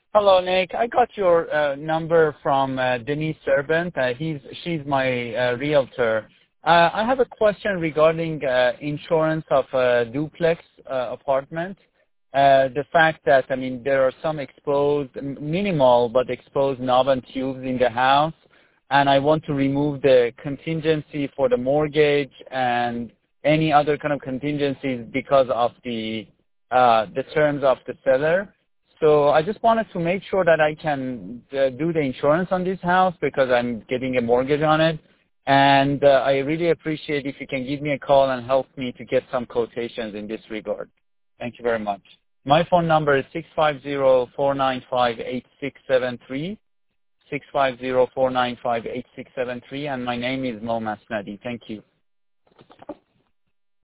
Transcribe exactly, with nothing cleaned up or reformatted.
Hello, Nick. I got your uh, number from uh, Denise Servant. Uh, he's she's my uh, realtor. Uh, I have a question regarding uh, insurance of a duplex uh, apartment. Uh, the fact that I mean there are some exposed, m- minimal but exposed knob and tubes in the house, and I want to remove the contingency for the mortgage and any other kind of contingencies because of the uh, the terms of the seller. So I just wanted to make sure that I can uh, do the insurance on this house because I'm getting a mortgage on it. And uh, I really appreciate if you can give me a call and help me to get some quotations in this regard. Thank you very much. My phone number is six five zero, four nine five, eight six seven three, six five zero, four nine five, eight six seven three, and my name is Mo Masnadi. Thank you.